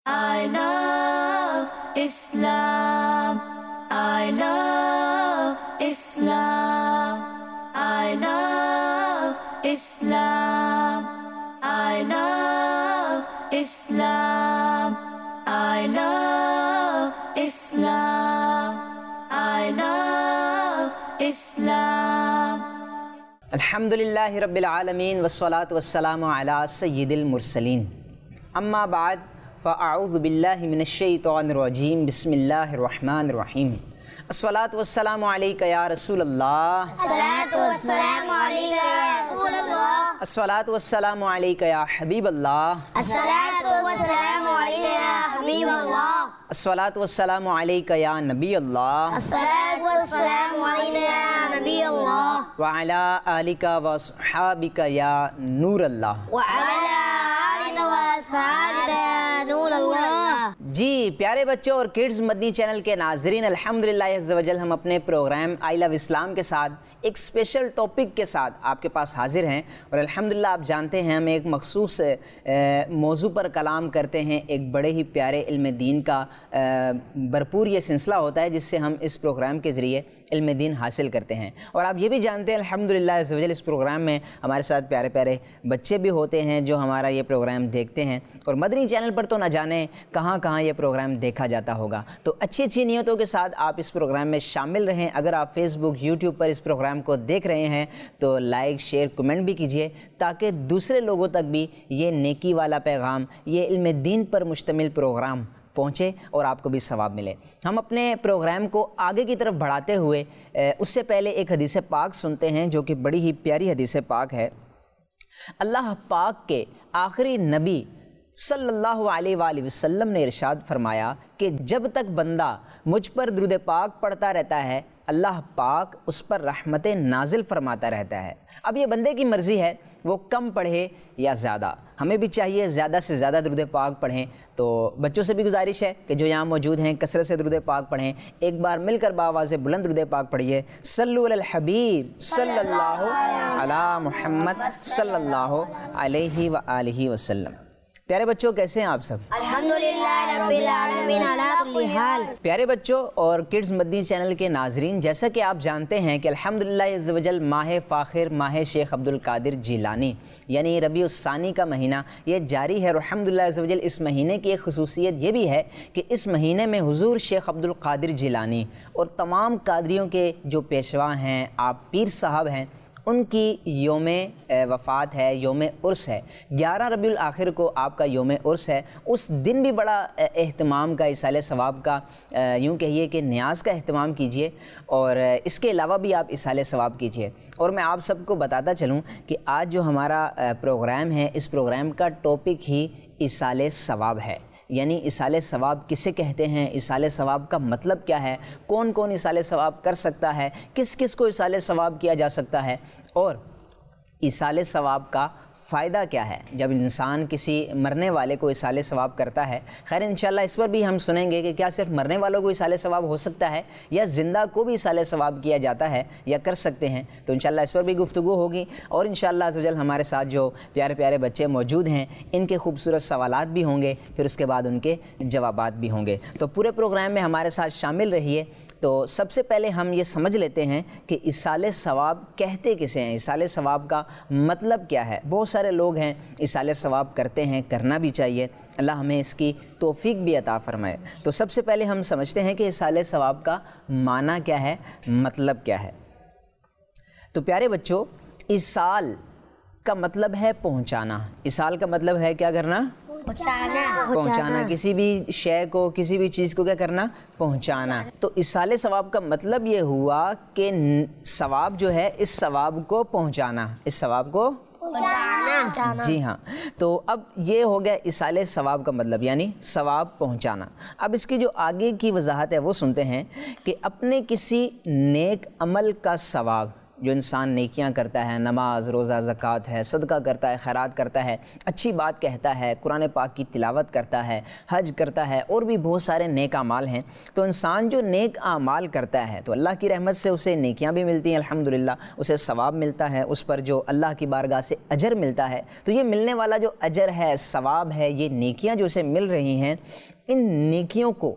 I love Islam. I love Islam. I love Islam. I love Islam. I love Islam. I love Islam. الحمدللہ رب العالمین والصلاة والسلام علی سید المرسلین اما بعد فاعوذ باللہ من الشیطان الرجیم بسم اللہ الرحمن الرحیم الصلاة والسلام علیکہ یا رسول اللہ الصلاة والسلام علیکہ یا رسول اللہ الصلاة والسلام علیکہ یا حبیب اللہ الصلاة والسلام علیکہ یا حبیب اللہ الصلاة والسلام علیکہ یا نبی اللہ الصلاة والسلام علیکہ یا نبی اللہ وعلی آلکہ واصحابکہ یا نور اللہ وعلی آلکہ واصحابکہ یا نور اللہ۔ جی پیارے بچوں اور کڈز مدنی چینل کے ناظرین، الحمدللہ عز و جل ہم اپنے پروگرام آئی لو اسلام کے ساتھ ایک اسپیشل ٹاپک کے ساتھ آپ کے پاس حاضر ہیں، اور الحمدللہ آپ جانتے ہیں ہم ایک مخصوص موضوع پر کلام کرتے ہیں، ایک بڑے ہی پیارے علم دین کا بھرپور یہ سلسلہ ہوتا ہے جس سے ہم اس پروگرام کے ذریعے علم دین حاصل کرتے ہیں۔ اور آپ یہ بھی جانتے ہیں الحمدللہ عز و جل اس پروگرام میں ہمارے ساتھ پیارے پیارے بچے بھی ہوتے ہیں جو ہمارا یہ پروگرام دیکھتے ہیں، اور مدنی چینل پر تو نہ جانے کہاں کہاں یہ پروگرام دیکھا جاتا ہوگا۔ تو اچھی اچھی نیتوں کے ساتھ آپ اس پروگرام میں شامل رہیں۔ اگر آپ فیس بک یوٹیوب پر اس پروگرام کو دیکھ رہے ہیں تو لائک شیئر کمنٹ بھی کیجئے تاکہ دوسرے لوگوں تک بھی یہ نیکی والا پیغام، یہ علم دین پر مشتمل پروگرام پہنچے اور آپ کو بھی ثواب ملے۔ ہم اپنے پروگرام کو آگے کی طرف بڑھاتے ہوئے اس سے پہلے ایک حدیث پاک سنتے ہیں جو کہ بڑی ہی پیاری حدیث پاک ہے۔ اللہ پاک کے آخری نبی صلی اللہ علیہ وآلہ وسلم نے ارشاد فرمایا کہ جب تک بندہ مجھ پر درود پاک پڑھتا رہتا ہے اللہ پاک اس پر رحمت نازل فرماتا رہتا ہے۔ اب یہ بندے کی مرضی ہے وہ کم پڑھے یا زیادہ، ہمیں بھی چاہیے زیادہ سے زیادہ درود پاک پڑھیں۔ تو بچوں سے بھی گزارش ہے کہ جو یہاں موجود ہیں کثرت سے درود پاک پڑھیں، ایک بار مل کر بآواز بلند درود پاک پڑھیے۔ صلو علی الحبیب صلی اللہ علی محمد صلی اللہ علیہ وآلہ وسلم۔ پیارے بچوں کیسے ہیں آپ سب؟ الحمدللہ رب العالمین علی کل حال۔ پیارے بچوں اور کڈز مدنی چینل کے ناظرین، جیسا کہ آپ جانتے ہیں کہ الحمدللہ عز و جل ماہ فاخر ماہ شیخ عبد القادر جیلانی یعنی ربیع الثانی کا مہینہ یہ جاری ہے، اور الحمدللہ عز و جل اس مہینے کی ایک خصوصیت یہ بھی ہے کہ اس مہینے میں حضور شیخ عبد القادر جیلانی اور تمام قادریوں کے جو پیشوا ہیں، آپ پیر صاحب ہیں، ان کی یوم وفات ہے، یوم عرس ہے۔ 11 ربیع الاخر کو آپ کا یوم عرس ہے۔ اس دن بھی بڑا اہتمام کا، ایصال ثواب کا، یوں کہیے کہ نیاز کا اہتمام کیجئے، اور اس کے علاوہ بھی آپ ایصال ثواب کیجئے۔ اور میں آپ سب کو بتاتا چلوں کہ آج جو ہمارا پروگرام ہے اس پروگرام کا ٹاپک ہی ایصال ثواب ہے، یعنی ایصال ثواب کسے کہتے ہیں، ایصال ثواب کا مطلب کیا ہے، کون کون ایصال ثواب کر سکتا ہے، کس کس کو ایصال ثواب کیا جا سکتا ہے، اور ایصال ثواب کا فائدہ کیا ہے جب انسان کسی مرنے والے کو ایصال ثواب کرتا ہے۔ خیر انشاءاللہ اس پر بھی ہم سنیں گے کہ کیا صرف مرنے والوں کو ایصال ثواب ہو سکتا ہے یا زندہ کو بھی ایصال ثواب کیا جاتا ہے یا کر سکتے ہیں، تو انشاءاللہ اس پر بھی گفتگو ہوگی، اور انشاءاللہ عز و جل ہمارے ساتھ جو پیارے پیارے بچے موجود ہیں ان کے خوبصورت سوالات بھی ہوں گے، پھر اس کے بعد ان کے جوابات بھی ہوں گے۔ تو پورے پروگرام میں ہمارے ساتھ شامل رہیے۔ تو سب سے پہلے ہم یہ سمجھ لیتے ہیں کہ ایصال ثواب کہتے کسے ہیں، ایصال ثواب کا مطلب کیا ہے۔ بہت سارے لوگ ہیں ایصال ثواب کرتے ہیں، کرنا بھی چاہیے، اللہ ہمیں اس کی توفیق بھی عطا فرمائے۔ تو سب سے پہلے ہم سمجھتے ہیں کہ ایصال ثواب کا معنی کیا ہے، مطلب کیا ہے۔ تو پیارے بچوں، ایصال کا مطلب ہے پہنچانا۔ ایصال کا مطلب ہے کیا کرنا؟ پہنچانا، کسی بھی شے کو، کسی بھی چیز کو کیا کرنا؟ پہنچانا۔ تو ایصال ثواب کا مطلب یہ ہوا کہ ثواب جو ہے اس ثواب کو پہنچانا، اس ثواب کو جی ہاں۔ تو اب یہ ہو گیا ایصال ثواب کا مطلب، یعنی ثواب پہنچانا۔ اب اس کی جو آگے کی وضاحت ہے وہ سنتے ہیں کہ اپنے کسی نیک عمل کا ثواب، جو انسان نیکیاں کرتا ہے، نماز، روزہ، زکوٰۃ ہے، صدقہ کرتا ہے، خیرات کرتا ہے، اچھی بات کہتا ہے، قرآن پاک کی تلاوت کرتا ہے، حج کرتا ہے، اور بھی بہت سارے نیک اعمال ہیں، تو انسان جو نیک اعمال کرتا ہے تو اللہ کی رحمت سے اسے نیکیاں بھی ملتی ہیں الحمدللہ، اسے ثواب ملتا ہے، اس پر جو اللہ کی بارگاہ سے اجر ملتا ہے۔ تو یہ ملنے والا جو اجر ہے، ثواب ہے، یہ نیکیاں جو اسے مل رہی ہیں، ان نیکیوں کو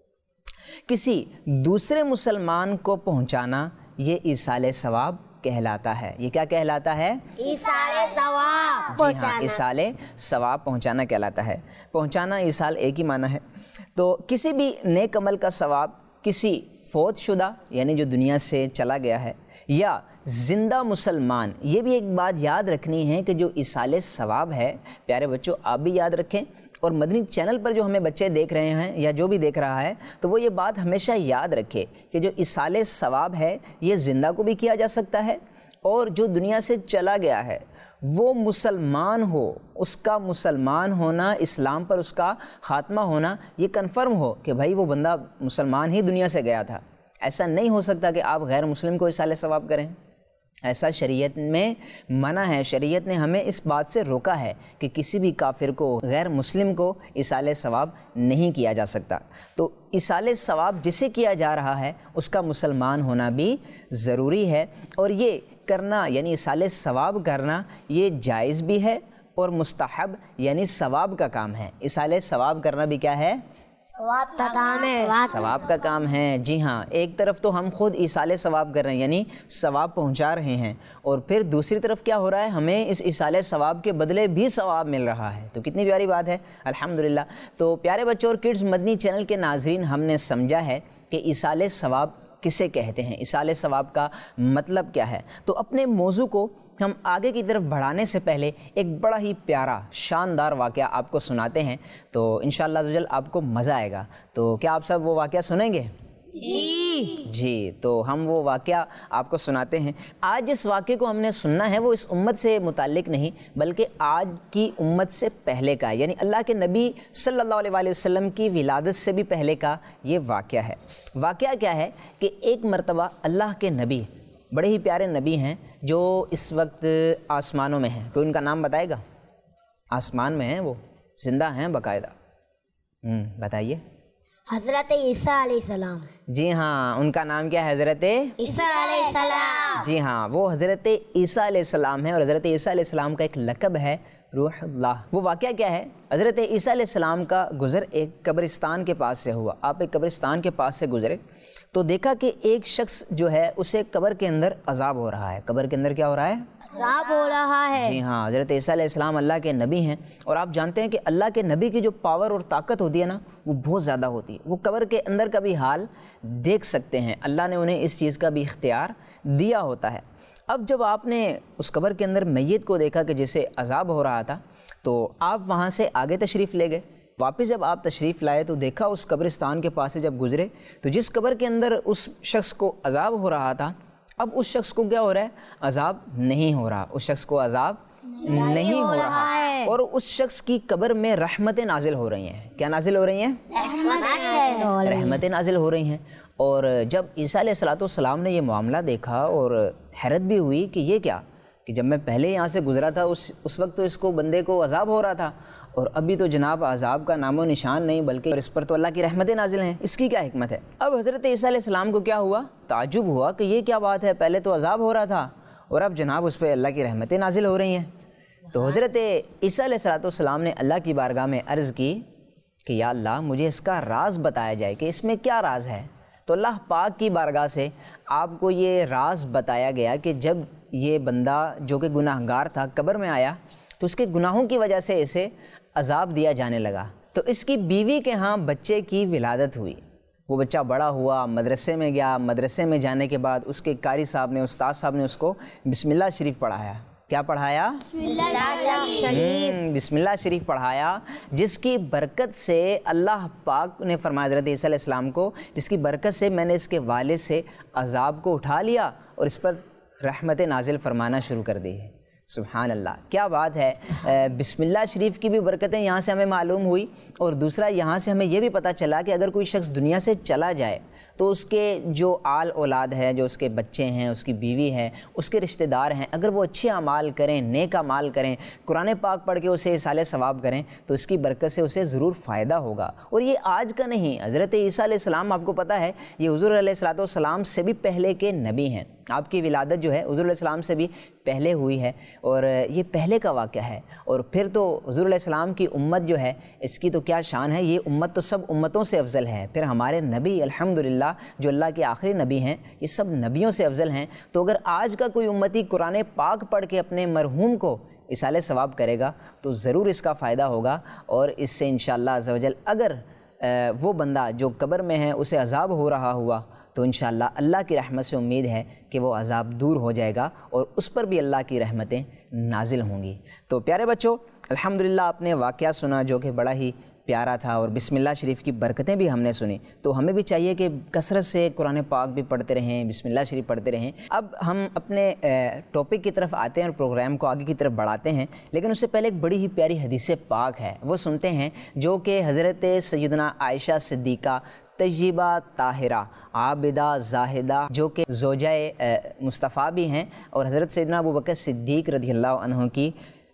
کسی دوسرے مسلمان کو پہنچانا یہ ایصال ثواب کہلاتا ہے۔ یہ کیا کہلاتا ہے؟ ایصال ثواب جی ہاں، ایصال ثواب پہنچانا کہلاتا ہے۔ پہنچانا، ایصال ایک ہی معنی ہے۔ تو کسی بھی نیک عمل کا ثواب کسی فوت شدہ یعنی جو دنیا سے چلا گیا ہے یا زندہ مسلمان، یہ بھی ایک بات یاد رکھنی ہے کہ جو ایصال ثواب ہے، پیارے بچوں آپ بھی یاد رکھیں، اور مدنی چینل پر جو ہمیں بچے دیکھ رہے ہیں یا جو بھی دیکھ رہا ہے تو وہ یہ بات ہمیشہ یاد رکھے کہ جو ایصال ثواب ہے یہ زندہ کو بھی کیا جا سکتا ہے، اور جو دنیا سے چلا گیا ہے وہ مسلمان ہو، اس کا مسلمان ہونا، اسلام پر اس کا خاتمہ ہونا یہ کنفرم ہو کہ بھائی وہ بندہ مسلمان ہی دنیا سے گیا تھا۔ ایسا نہیں ہو سکتا کہ آپ غیر مسلم کو ایصال ثواب کریں، ایسا شریعت میں منع ہے۔ شریعت نے ہمیں اس بات سے روکا ہے کہ کسی بھی کافر کو، غیر مسلم کو ایصال ثواب نہیں کیا جا سکتا۔ تو ایصال ثواب جسے کیا جا رہا ہے اس کا مسلمان ہونا بھی ضروری ہے، اور یہ کرنا یعنی ایصال ثواب کرنا یہ جائز بھی ہے اور مستحب یعنی ثواب کا کام ہے۔ ایصال ثواب کرنا بھی کیا ہے؟ ثواب کا کام ہے، ثواب کا کام ہے۔ جی ہاں، ایک طرف تو ہم خود ایصال ثواب کر رہے ہیں یعنی ثواب پہنچا رہے ہیں، اور پھر دوسری طرف کیا ہو رہا ہے، ہمیں اس ایصال ثواب کے بدلے بھی ثواب مل رہا ہے۔ تو کتنی پیاری بات ہے الحمدللہ۔ تو پیارے بچوں اور کڈز مدنی چینل کے ناظرین، ہم نے سمجھا ہے کہ ایصال ثواب کسے کہتے ہیں، ایصال ثواب کا مطلب کیا ہے۔ تو اپنے موضوع کو ہم آگے کی طرف بڑھانے سے پہلے ایک بڑا ہی پیارا شاندار واقعہ آپ کو سناتے ہیں، تو انشاءاللہ عزوجل آپ کو مزہ آئے گا۔ تو کیا آپ سب وہ واقعہ سنیں گے؟ جی، تو ہم وہ واقعہ آپ کو سناتے ہیں۔ آج جس واقعے کو ہم نے سننا ہے وہ اس امت سے متعلق نہیں بلکہ آج کی امت سے پہلے کا، یعنی اللہ کے نبی صلی اللہ علیہ وآلہ وسلم کی ولادت سے بھی پہلے کا یہ واقعہ ہے۔ واقعہ کیا ہے کہ ایک مرتبہ اللہ کے نبی، بڑے ہی پیارے نبی ہیں جو اس وقت آسمانوں میں ہیں، کوئی ان کا نام بتائے گا؟ آسمان میں ہیں، وہ زندہ ہیں باقاعدہ، بتائیے۔ حضرت عیسیٰ علیہ السلام۔ جی ہاں، ان کا نام کیا ہے؟ حضرت عیسیٰ علیہ السلام۔ جی ہاں، وہ حضرت عیسیٰ علیہ السلام ہے، اور حضرت عیسیٰ علیہ السلام کا ایک لقب ہے روح اللہ۔ وہ واقعہ کیا ہے؟ حضرت عیسیٰ علیہ السلام کا گزر ایک قبرستان کے پاس سے ہوا۔ آپ ایک قبرستان کے پاس سے گزرے تو دیکھا کہ ایک شخص جو ہے اسے قبر کے اندر عذاب ہو رہا ہے۔ قبر کے اندر کیا ہو رہا ہے؟ عذاب ہو رہا ہے۔ جی ہاں، حضرت عیسیٰ علیہ السلام اللہ کے نبی ہیں، اور آپ جانتے ہیں کہ اللہ کے نبی کی جو پاور اور طاقت ہوتی ہے نا وہ بہت زیادہ ہوتی ہے۔ وہ قبر کے اندر کا بھی حال دیکھ سکتے ہیں، اللہ نے انہیں اس چیز کا بھی اختیار دیا ہوتا ہے۔ اب جب آپ نے اس قبر کے اندر میت کو دیکھا کہ جسے عذاب ہو رہا تھا تو آپ وہاں سے آگے تشریف لے گئے۔ واپس جب آپ تشریف لائے تو دیکھا اس قبرستان کے پاس سے جب گزرے تو جس قبر کے اندر اس شخص کو عذاب ہو رہا تھا، اب اس شخص کو کیا ہو رہا ہے؟ عذاب نہیں ہو رہا، اس شخص کو عذاب نہیں ہو رہا، اور اس شخص کی قبر میں رحمتیں نازل ہو رہی ہیں۔ کیا نازل ہو رہی ہیں؟ رحمتیں نازل ہو رہی ہیں۔ اور جب عیسیٰ علیہ السلام نے یہ معاملہ دیکھا اور حیرت بھی ہوئی کہ یہ کیا، کہ جب میں پہلے یہاں سے گزرا تھا اس وقت تو اس کو بندے کو عذاب ہو رہا تھا، اور ابھی تو جناب عذاب کا نام و نشان نہیں، بلکہ اس پر تو اللہ کی رحمتیں نازل ہیں، اس کی کیا حکمت ہے؟ اب حضرت عیسیٰ علیہ السلام کو کیا ہوا؟ تعجب ہوا کہ یہ کیا بات ہے، پہلے تو عذاب ہو رہا تھا اور اب جناب اس پہ اللہ کی رحمتیں نازل ہو رہی ہیں۔ تو حضرت عیسیٰ علیہ السلام نے اللہ کی بارگاہ میں عرض کی کہ یا اللہ مجھے اس کا راز بتایا جائے کہ اس میں کیا راز ہے۔ تو اللہ پاک کی بارگاہ سے آپ کو یہ راز بتایا گیا کہ جب یہ بندہ جو کہ گناہ گار تھا قبر میں آیا تو اس کے گناہوں کی وجہ سے اسے عذاب دیا جانے لگا، تو اس کی بیوی کے ہاں بچے کی ولادت ہوئی۔ وہ بچہ بڑا ہوا، مدرسے میں گیا، مدرسے میں جانے کے بعد اس کے قاری صاحب نے، استاد صاحب نے اس کو بسم اللہ شریف پڑھایا۔ کیا پڑھایا؟ بسم اللہ شریف پڑھایا، جس کی برکت سے اللہ پاک نے فرمایا حضرت عیسیٰ علیہ السلام کو، جس کی برکت سے میں نے اس کے والد سے عذاب کو اٹھا لیا اور اس پر رحمت نازل فرمانا شروع کر دی ہے۔ سبحان اللہ، کیا بات ہے۔ بسم اللہ شریف کی بھی برکتیں یہاں سے ہمیں معلوم ہوئی، اور دوسرا یہاں سے ہمیں یہ بھی پتہ چلا کہ اگر کوئی شخص دنیا سے چلا جائے تو اس کے جو آل اولاد ہے، جو اس کے بچے ہیں، اس کی بیوی ہے، اس کے رشتہ دار ہیں، اگر وہ اچھے اعمال کریں، نیک اعمال کریں، قرآن پاک پڑھ کے اسے ایصال ثواب کریں تو اس کی برکت سے اسے ضرور فائدہ ہوگا۔ اور یہ آج کا نہیں، حضرت عیسیٰ علیہ السلام آپ کو پتہ ہے یہ حضور علیہ السلام سے بھی پہلے کے نبی ہیں۔ آپ کی ولادت جو ہے حضور علیہ السلام سے بھی پہلے ہوئی ہے اور یہ پہلے کا واقعہ ہے۔ اور پھر تو حضور علیہ السلام کی امت جو ہے اس کی تو کیا شان ہے، یہ امت تو سب امتوں سے افضل ہے۔ پھر ہمارے نبی الحمدللہ جو اللہ کے آخری نبی ہیں یہ سب نبیوں سے افضل ہیں۔ تو اگر آج کا کوئی امتی قرآن پاک پڑھ کے اپنے مرحوم کو ایصال ثواب کرے گا تو ضرور اس کا فائدہ ہوگا، اور اس سے انشاءاللہ عز و جل اگر وہ بندہ جو قبر میں ہے اسے عذاب ہو رہا ہوا تو انشاءاللہ اللہ کی رحمت سے امید ہے کہ وہ عذاب دور ہو جائے گا اور اس پر بھی اللہ کی رحمتیں نازل ہوں گی۔ تو پیارے بچوں، الحمدللہ آپ نے واقعہ سنا جو کہ بڑا ہی پیارا تھا، اور بسم اللہ شریف کی برکتیں بھی ہم نے سنی۔ تو ہمیں بھی چاہیے کہ کثرت سے قرآن پاک بھی پڑھتے رہیں، بسم اللہ شریف پڑھتے رہیں۔ اب ہم اپنے ٹاپک کی طرف آتے ہیں اور پروگرام کو آگے کی طرف بڑھاتے ہیں، لیکن اس سے پہلے ایک بڑی ہی پیاری حدیث پاک ہے، وہ سنتے ہیں جو کہ حضرت سیدنا عائشہ صدیقہ طیبہ طاہرہ عابدہ زاہدہ جو کہ زوجہ مصطفیٰ بھی ہیں اور حضرت سیدنا ابوبکر صدیق رضی اللہ عنہ کی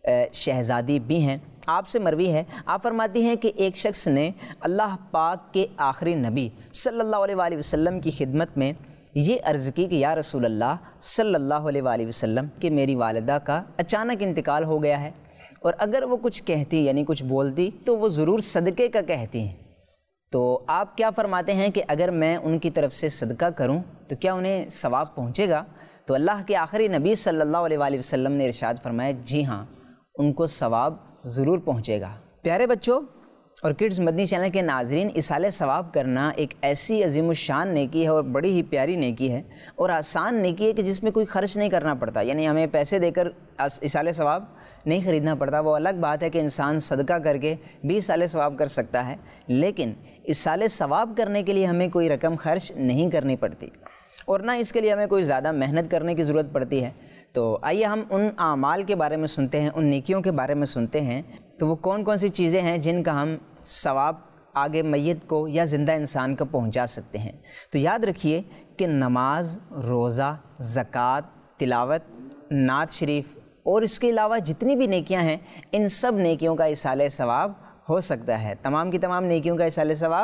شہزادی بھی ہیں، آپ سے مروی ہے۔ آپ فرماتی ہیں کہ ایک شخص نے اللہ پاک کے آخری نبی صلی اللہ علیہ وآلہ وسلم کی خدمت میں یہ عرض کی کہ یا رسول اللہ صلی اللہ علیہ وآلہ وسلم کہ میری والدہ کا اچانک انتقال ہو گیا ہے، اور اگر وہ کچھ کہتی یعنی کچھ بولتی تو وہ ضرور صدقے کا کہتی ہیں، تو آپ کیا فرماتے ہیں کہ اگر میں ان کی طرف سے صدقہ کروں تو کیا انہیں ثواب پہنچے گا؟ تو اللہ کے آخری نبی صلی اللہ علیہ وآلہ وسلم نے ارشاد فرمایا جی ہاں، ان کو ثواب ضرور پہنچے گا۔ پیارے بچوں اور کڈز مدنی چینل کے ناظرین، ایصال ثواب کرنا ایک ایسی عظیم الشان نیکی ہے اور بڑی ہی پیاری نیکی ہے اور آسان نیکی ہے کہ جس میں کوئی خرچ نہیں کرنا پڑتا، یعنی ہمیں پیسے دے کر ایصال ثواب نہیں خریدنا پڑتا۔ وہ الگ بات ہے کہ انسان صدقہ کر کے بھی ایصال ثواب کر سکتا ہے، لیکن ایصال ثواب کرنے کے لیے ہمیں کوئی رقم خرچ نہیں کرنی پڑتی اور نہ اس کے لیے ہمیں کوئی زیادہ محنت کرنے کی ضرورت پڑتی ہے۔ تو آئیے ہم ان اعمال کے بارے میں سنتے ہیں، ان نیکیوں کے بارے میں سنتے ہیں، تو وہ کون کون سی چیزیں ہیں جن کا ہم ثواب آگے میت کو یا زندہ انسان کو پہنچا سکتے ہیں۔ تو یاد رکھیے کہ نماز، روزہ، زکوٰۃ، تلاوت، نعت شریف اور اس کے علاوہ جتنی بھی نیکیاں ہیں ان سب نیکیوں کا ایصال ثواب ہو سکتا ہے۔ تمام کی تمام نیکیوں کا ایصال ثواب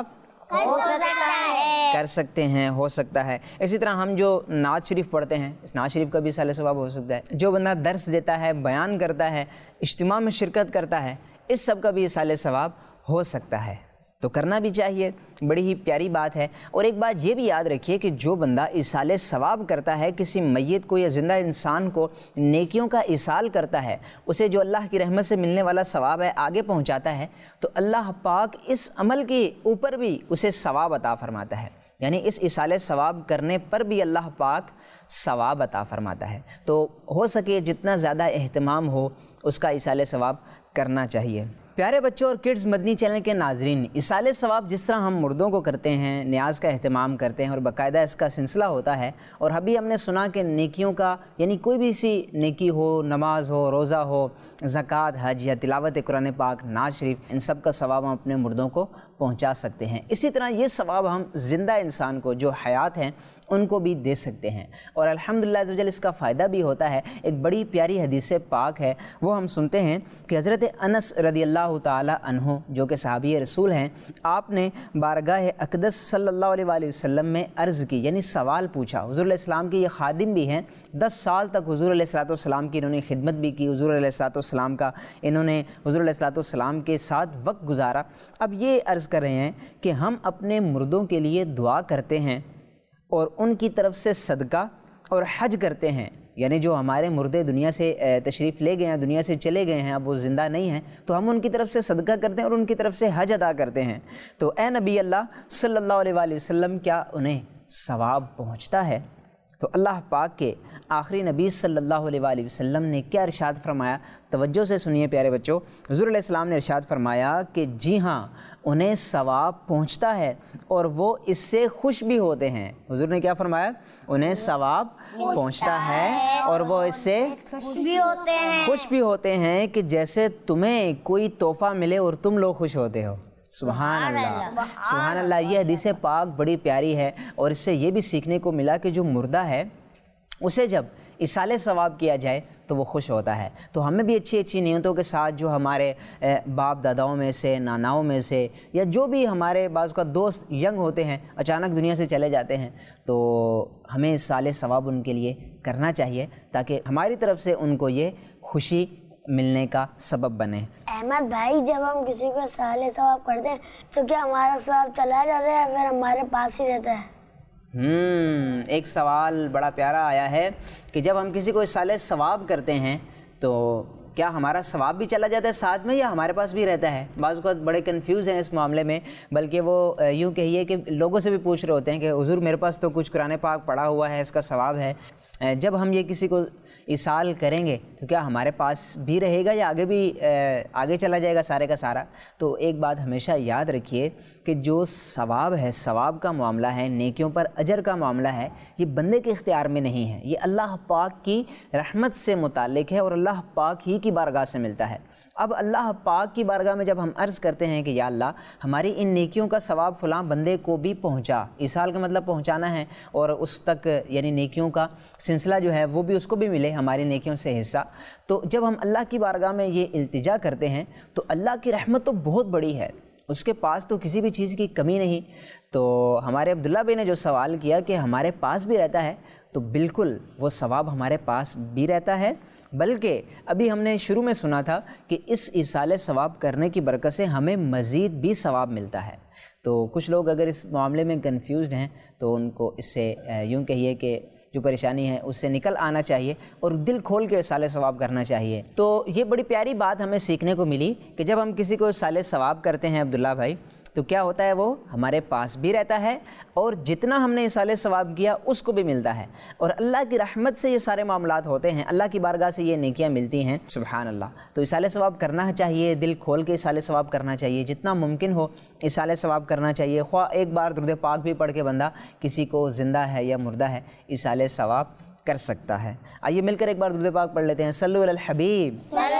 کر سکتے ہیں، ہو سکتا ہے۔ اسی طرح ہم جو نعت شریف پڑھتے ہیں اس نعت شریف کا بھی ایصال ثواب ہو سکتا ہے۔ جو بندہ درس دیتا ہے، بیان کرتا ہے، اجتماع میں شرکت کرتا ہے، اس سب کا بھی ایصال ثواب ہو سکتا ہے، تو کرنا بھی چاہیے، بڑی ہی پیاری بات ہے۔ اور ایک بات یہ بھی یاد رکھیے کہ جو بندہ ایصال ثواب کرتا ہے، کسی میت کو یا زندہ انسان کو نیکیوں کا ایصال کرتا ہے، اسے جو اللہ کی رحمت سے ملنے والا ثواب ہے آگے پہنچاتا ہے، تو اللہ پاک اس عمل کے اوپر بھی اسے ثواب عطا فرماتا ہے، یعنی اس ایصال ثواب کرنے پر بھی اللہ پاک ثواب عطا فرماتا ہے۔ تو ہو سکے جتنا زیادہ اہتمام ہو اس کا ایصال ثواب کرنا چاہیے۔ پیارے بچوں اور کڈز مدنی چینل کے ناظرین، ایصال ثواب جس طرح ہم مردوں کو کرتے ہیں، نیاز کا اہتمام کرتے ہیں اور باقاعدہ اس کا سلسلہ ہوتا ہے، اور ابھی ہم نے سنا کہ نیکیوں کا یعنی کوئی بھی سی نیکی ہو، نماز ہو، روزہ ہو، زکوٰۃ، حج یا تلاوت قرآن پاک، نعت شریف، ان سب کا ثواب ہم اپنے مردوں کو پہنچا سکتے ہیں۔ اسی طرح یہ ثواب ہم زندہ انسان کو جو حیات ہیں ان کو بھی دے سکتے ہیں، اور الحمدللہ عز و جل اس کا فائدہ بھی ہوتا ہے۔ ایک بڑی پیاری حدیث پاک ہے، وہ ہم سنتے ہیں کہ حضرت انس رضی اللہ تعالی عنہ جو کہ صحابی رسول ہیں، آپ نے بارگاہ اقدس صلی اللہ علیہ وآلہ وسلم میں عرض کی، یعنی سوال پوچھا۔ حضور علیہ السلام کے یہ خادم بھی ہیں، 10 سال تک حضور علیہ السلام کی انہوں نے خدمت بھی کی، حضور علیہ السلام کا انہوں نے حضور علیہ السلام کے ساتھ وقت گزارا۔ اب یہ عرض کر رہے ہیں کہ ہم اپنے مردوں کے لیے دعا کرتے ہیں اور ان کی طرف سے صدقہ اور حج کرتے ہیں، یعنی جو ہمارے مردے دنیا سے تشریف لے گئے ہیں، دنیا سے چلے گئے ہیں، اب وہ زندہ نہیں ہیں، تو ہم ان کی طرف سے صدقہ کرتے ہیں اور ان کی طرف سے حج ادا کرتے ہیں۔ تو اے نبی اللہ صلی اللہ علیہ وآلہ وسلم، کیا انہیں ثواب پہنچتا ہے؟ تو اللہ پاک کے آخری نبی صلی اللہ علیہ وآلہ وسلم نے کیا ارشاد فرمایا؟ توجہ سے سنیے پیارے بچوں۔ حضور علیہ السلام نے ارشاد فرمایا کہ جی ہاں، انہیں ثواب پہنچتا ہے اور وہ اس سے خوش بھی ہوتے ہیں۔ حضور نے کیا فرمایا؟ انہیں ثواب پہنچتا ہے اور وہ اس سے خوش بھی ہوتے ہیں کہ جیسے تمہیں کوئی تحفہ ملے اور تم لوگ خوش ہوتے ہو۔ سبحان اللہ، سبحان اللہ۔ یہ حدیث پاک بڑی پیاری ہے، اور اس سے یہ بھی سیکھنے کو ملا کہ جو مردہ ہے اسے جب ایصال ثواب کیا جائے تو وہ خوش ہوتا ہے۔ تو ہمیں بھی اچھی اچھی نیتوں کے ساتھ جو ہمارے باپ داداؤں میں سے، ناناؤں میں سے، یا جو بھی ہمارے بعض کا دوست ینگ ہوتے ہیں، اچانک دنیا سے چلے جاتے ہیں، تو ہمیں ایصال ثواب ان کے لیے کرنا چاہیے تاکہ ہماری طرف سے ان کو یہ خوشی ملنے کا سبب بنے۔ احمد بھائی، جب ہم کسی کو ایصال ثواب کرتے ہیں تو کیا ہمارا ثواب چلا جاتا ہے یا پھر ہمارے پاس ہی رہتا ہے؟ ایک سوال بڑا پیارا آیا ہے کہ جب ہم کسی کو ایصال ثواب کرتے ہیں تو کیا ہمارا ثواب بھی چلا جاتا ہے ساتھ میں یا ہمارے پاس بھی رہتا ہے؟ بعض اوقات بڑے کنفیوز ہیں اس معاملے میں، بلکہ وہ یوں کہیے کہ لوگوں سے بھی پوچھ رہے ہوتے ہیں کہ حضور میرے پاس تو کچھ قرآن پاک پڑھا ہوا ہے، اس کا ثواب ہے، جب ہم یہ کسی کو ایصال کریں گے تو کیا ہمارے پاس بھی رہے گا یا آگے چلا جائے گا سارے کا سارا؟ تو ایک بات ہمیشہ یاد رکھیے کہ جو ثواب ہے، ثواب کا معاملہ ہے، نیکیوں پر اجر کا معاملہ ہے، یہ بندے کے اختیار میں نہیں ہے، یہ اللہ پاک کی رحمت سے متعلق ہے اور اللہ پاک ہی کی بارگاہ سے ملتا ہے۔ اب اللہ پاک کی بارگاہ میں جب ہم عرض کرتے ہیں کہ یا اللہ ہماری ان نیکیوں کا ثواب فلاں بندے کو بھی پہنچا، ایصال کا مطلب پہنچانا ہے، اور اس تک یعنی نیکیوں کا سلسلہ جو ہے وہ بھی اس کو بھی ملے، ہماری نیکیوں سے حصہ، تو جب ہم اللہ کی بارگاہ میں یہ التجا کرتے ہیں تو اللہ کی رحمت تو بہت بڑی ہے، اس کے پاس تو کسی بھی چیز کی کمی نہیں۔ تو ہمارے عبداللہ بھائی نے جو سوال کیا کہ ہمارے پاس بھی رہتا ہے، تو بالکل وہ ثواب ہمارے پاس بھی رہتا ہے، بلکہ ابھی ہم نے شروع میں سنا تھا کہ اس ایصال ثواب کرنے کی برکت سے ہمیں مزید بھی ثواب ملتا ہے۔ تو کچھ لوگ اگر اس معاملے میں کنفیوزڈ ہیں تو ان کو اس سے یوں کہیے کہ جو پریشانی ہے اس سے نکل آنا چاہیے اور دل کھول کے ایصال ثواب کرنا چاہیے۔ تو یہ بڑی پیاری بات ہمیں سیکھنے کو ملی کہ جب ہم کسی کو ایصال ثواب کرتے ہیں عبداللہ بھائی، تو کیا ہوتا ہے، وہ ہمارے پاس بھی رہتا ہے اور جتنا ہم نے ایصال ثواب کیا اس کو بھی ملتا ہے، اور اللہ کی رحمت سے یہ سارے معاملات ہوتے ہیں، اللہ کی بارگاہ سے یہ نیکیاں ملتی ہیں۔ سبحان اللہ۔ تو ایصال ثواب کرنا چاہیے، دل کھول کے ایصال ثواب کرنا چاہیے، جتنا ممکن ہو ایصال ثواب کرنا چاہیے، خواہ ایک بار درود پاک بھی پڑھ کے بندہ کسی کو زندہ ہے یا مردہ ہے ایصال ثواب کر سکتا ہے۔ آئیے مل کر ایک بار درود پاک پڑھ لیتے ہیں۔ صلو علی الحبیب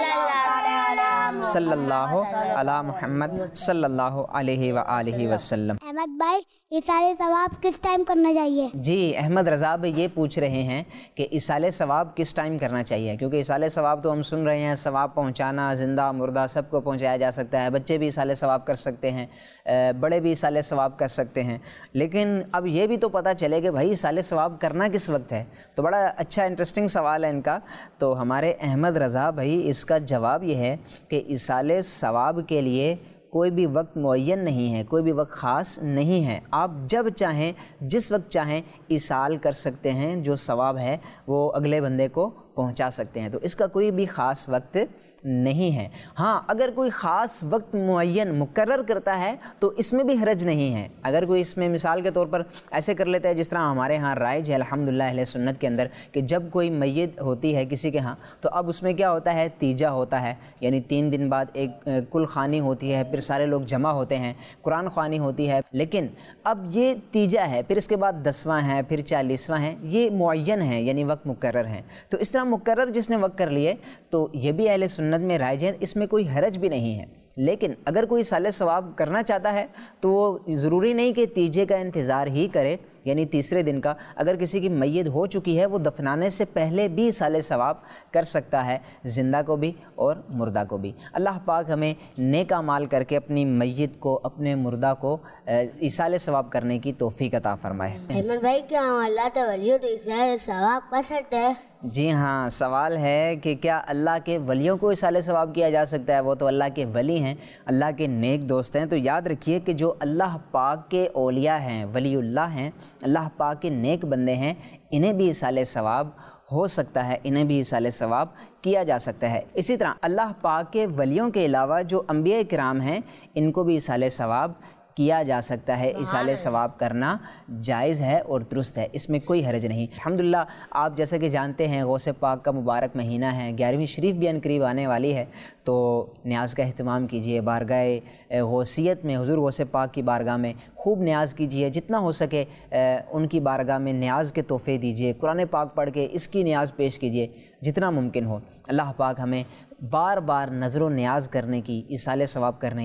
صلی اللہ علی محمد صلی اللہ علیہ وآلہ وسلم۔ احمد بھائی، ایصال ثواب کس ٹائم کرنا چاہیے؟ جی احمد رضا بھائی یہ پوچھ رہے ہیں کہ ایصال ثواب کس ٹائم کرنا چاہیے، کیونکہ ایصال ثواب تو ہم سن رہے ہیں ثواب پہنچانا زندہ مردہ سب کو پہنچایا جا سکتا ہے، بچے بھی ایصال ثواب کر سکتے ہیں، بڑے بھی ایصال ثواب کر سکتے ہیں، لیکن اب یہ بھی تو پتہ چلے کہ بھائی ایصال ثواب کرنا کس وقت ہے۔ تو بڑا اچھا انٹرسٹنگ سوال ہے ان کا۔ تو ہمارے احمد رضا بھائی اس کا جواب یہ ہے کہ ایصال ثواب کے لیے کوئی بھی وقت معین نہیں ہے، کوئی بھی وقت خاص نہیں ہے، آپ جب چاہیں جس وقت چاہیں ایصال کر سکتے ہیں، جو ثواب ہے وہ اگلے بندے کو پہنچا سکتے ہیں، تو اس کا کوئی بھی خاص وقت نہیں ہے۔ ہاں اگر کوئی خاص وقت معین مقرر کرتا ہے تو اس میں بھی حرج نہیں ہے، اگر کوئی اس میں مثال کے طور پر ایسے کر لیتا ہے جس طرح ہمارے ہاں رائج ہے الحمدللہ اہل سنت کے اندر کہ جب کوئی میت ہوتی ہے کسی کے ہاں تو اب اس میں کیا ہوتا ہے، تیجا ہوتا ہے، یعنی 3 دن بعد ایک کل خوانی ہوتی ہے، پھر سارے لوگ جمع ہوتے ہیں، قرآن خوانی ہوتی ہے، لیکن اب یہ تیجا ہے، پھر اس کے بعد 10واں ہے، پھر 40واں ہے، یہ معین ہے یعنی وقت مقرر ہے۔ تو اس طرح مقرر جس نے وقت کر لیے تو یہ بھی اہل سنت میں رائج ہے، اس میں کوئی حرج بھی نہیں ہے۔ لیکن اگر کوئی ایصال ثواب کرنا چاہتا ہے تو وہ ضروری نہیں کہ تیجے کا انتظار ہی کرے، یعنی تیسرے دن کا، اگر کسی کی میت ہو چکی ہے وہ دفنانے سے پہلے بھی ایصال ثواب کر سکتا ہے، زندہ کو بھی اور مردہ کو بھی۔ اللہ پاک ہمیں نیک اعمال کر کے اپنی میت کو، اپنے مردہ کو ایصال ثواب کرنے کی توفیق عطا فرمائے۔ احمد بھائی، کیا ہم اللہ کے ولیوں تو ایصال ثواب کر سکتے ہیں؟ جی ہاں، سوال ہے کہ کیا اللہ کے ولیوں کو ایصال ثواب کیا جا سکتا ہے؟ وہ تو اللہ کے ولی ہیں، اللہ کے نیک دوست ہیں۔ تو یاد رکھیے کہ جو اللہ پاک کے اولیاء ہیں، ولی اللہ ہیں، اللہ پاک کے نیک بندے ہیں، انہیں بھی ایصال ثواب ہو سکتا ہے، انہیں بھی ایصال ثواب کیا جا سکتا ہے۔ اسی طرح اللہ پاک کے ولیوں کے علاوہ جو انبیاء کرام ہیں ان کو بھی ایصال ثواب کیا جا سکتا ہے، ایصال ثواب کرنا جائز ہے اور درست ہے، اس میں کوئی حرج نہیں۔ الحمدللہ آپ جیسا کہ جانتے ہیں غوث پاک کا مبارک مہینہ ہے، 11ویں شریف بھی ان قریب آنے والی ہے، تو نیاز کا اہتمام کیجئے، بارگاہ غوثیت میں حضور غوث پاک کی بارگاہ میں خوب نیاز کیجئے، جتنا ہو سکے ان کی بارگاہ میں نیاز کے تحفے دیجئے، قرآن پاک پڑھ کے اس کی نیاز پیش کیجئے جتنا ممکن ہو۔ اللہ پاک ہمیں بار بار نظر و نیاز کرنے کی، ایصال ثواب کرنے کی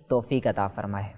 توفیق عطا فرمائے۔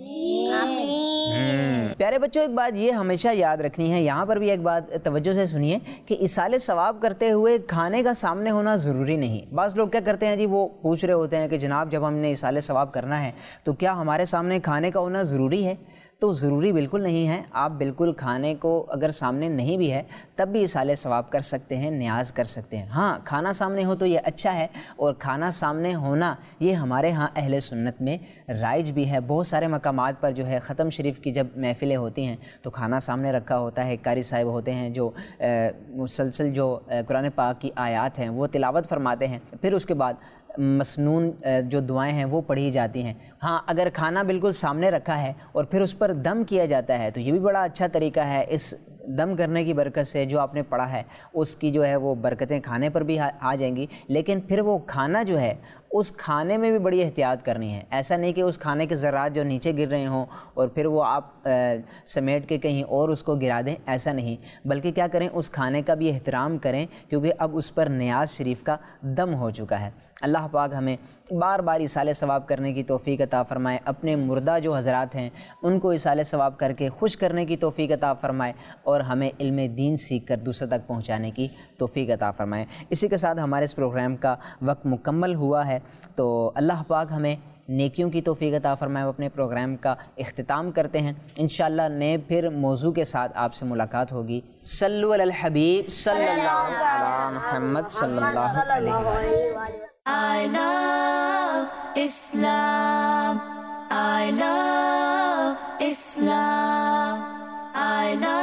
پیارے بچوں، ایک بات یہ ہمیشہ یاد رکھنی ہے، یہاں پر بھی ایک بات توجہ سے سنیے کہ ایصال ثواب کرتے ہوئے کھانے کا سامنے ہونا ضروری نہیں۔ بعض لوگ کیا کرتے ہیں جی، وہ پوچھ رہے ہوتے ہیں کہ جناب جب ہم نے ایصال ثواب کرنا ہے تو کیا ہمارے سامنے کھانے کا ہونا ضروری ہے؟ تو ضروری بالکل نہیں ہے، آپ بالکل کھانے کو اگر سامنے نہیں بھی ہے تب بھی ایصال ثواب کر سکتے ہیں، نیاز کر سکتے ہیں۔ ہاں، کھانا سامنے ہو تو یہ اچھا ہے، اور کھانا سامنے ہونا یہ ہمارے ہاں اہل سنت میں رائج بھی ہے۔ بہت سارے مقامات پر جو ہے ختم شریف کی جب محفلیں ہوتی ہیں تو کھانا سامنے رکھا ہوتا ہے، قاری صاحب ہوتے ہیں جو مسلسل جو قرآن پاک کی آیات ہیں وہ تلاوت فرماتے ہیں، پھر اس کے بعد مسنون جو دعائیں ہیں وہ پڑھی جاتی ہیں۔ ہاں، اگر کھانا بالکل سامنے رکھا ہے اور پھر اس پر دم کیا جاتا ہے تو یہ بھی بڑا اچھا طریقہ ہے۔ اس دم کرنے کی برکت سے جو آپ نے پڑھا ہے اس کی جو ہے وہ برکتیں کھانے پر بھی آ جائیں گی، لیکن پھر وہ کھانا جو ہے اس کھانے میں بھی بڑی احتیاط کرنی ہے۔ ایسا نہیں کہ اس کھانے کے ذرات جو نیچے گر رہے ہوں اور پھر وہ آپ سمیٹ کے کہیں اور اس کو گرا دیں، ایسا نہیں، بلکہ کیا کریں، اس کھانے کا بھی احترام کریں، کیونکہ اب اس پر نیاز شریف کا دم ہو چکا ہے۔ اللہ پاک ہمیں بار بار ایصال ثواب کرنے کی توفیق عطا فرمائے، اپنے مردہ جو حضرات ہیں ان کو ایصال ثواب کر کے خوش کرنے کی توفیق عطا فرمائے، اور ہمیں علم دین سیکھ کر دوسرے تک پہنچانے کی توفیق عطا فرمائے۔ اسی کے ساتھ ہمارے اس پروگرام کا وقت مکمل ہوا ہے، تو اللہ پاک ہمیں نیکیوں کی توفیق عطا فرمائے۔ اپنے پروگرام کا اختتام کرتے ہیں، انشاءاللہ نئے پھر موضوع کے ساتھ آپ سے ملاقات ہوگی۔ صلو علی الحبیب صلی اللہ علی محمد صلی اللہ علیہ وسلم۔ I love Islam. I love Islam. I love